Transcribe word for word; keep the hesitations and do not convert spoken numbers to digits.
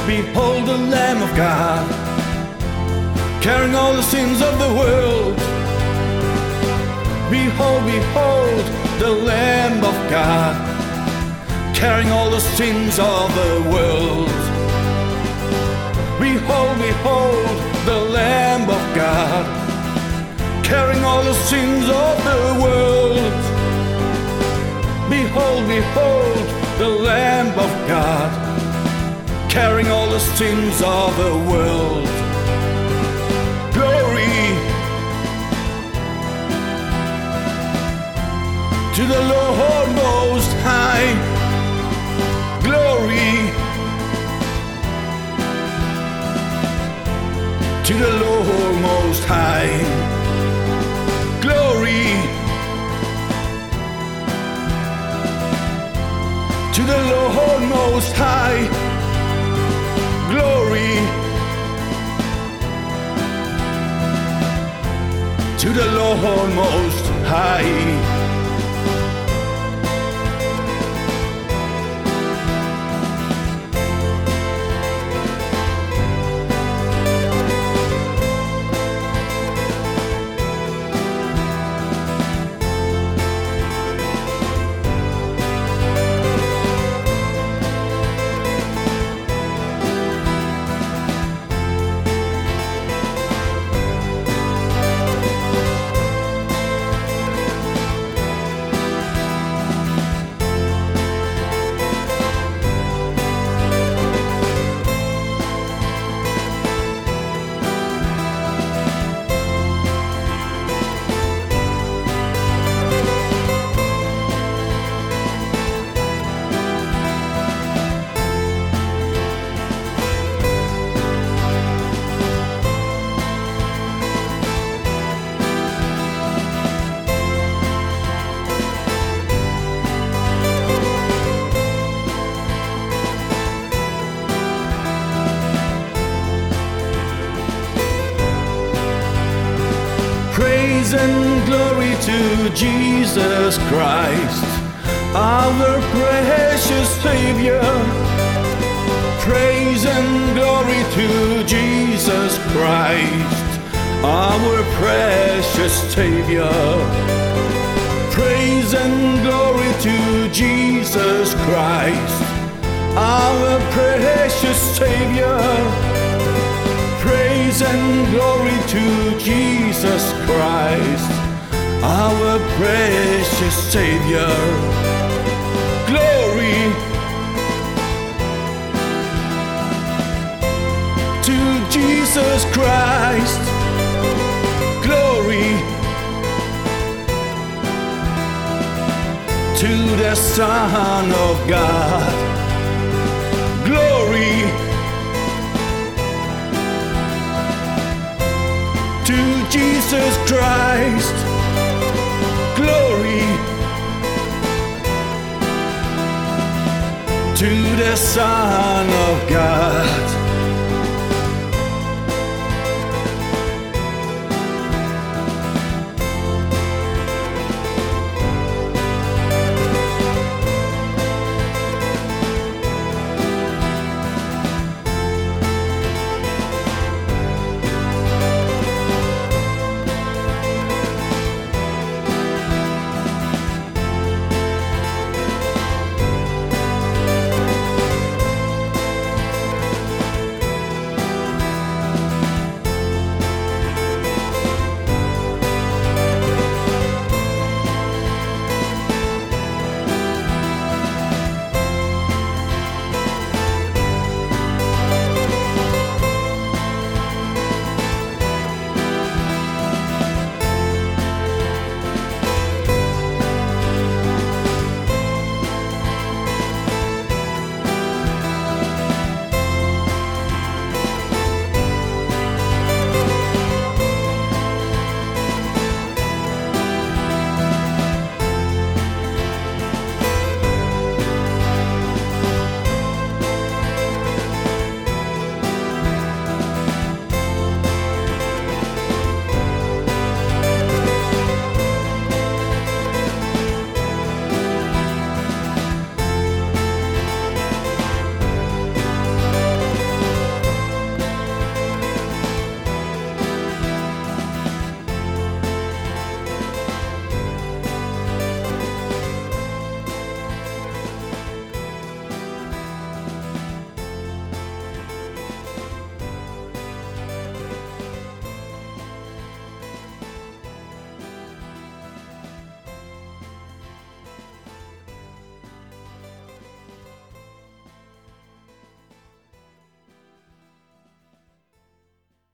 Behold the Lamb of God, carrying all the sins of the world. Behold, behold the Lamb of God, carrying all the sins of the world. Behold, behold the Lamb of God, carrying all the sins of the world. Behold, behold the Lamb of God, carrying all the sins of the world. Glory to the Lord Most High. Glory to the Lord Most High. Glory to the Lord Most High. Glory to the Lord Most High. Praise and glory to Jesus Christ, our precious Savior. Praise and glory to Jesus Christ, our precious Savior. Praise and glory to Jesus Christ, our precious Savior. Praise and glory to Jesus Christ, our precious Savior. Glory to Jesus Christ. Glory to the Son of God. Glory to Jesus Christ. Glory to the Son of God.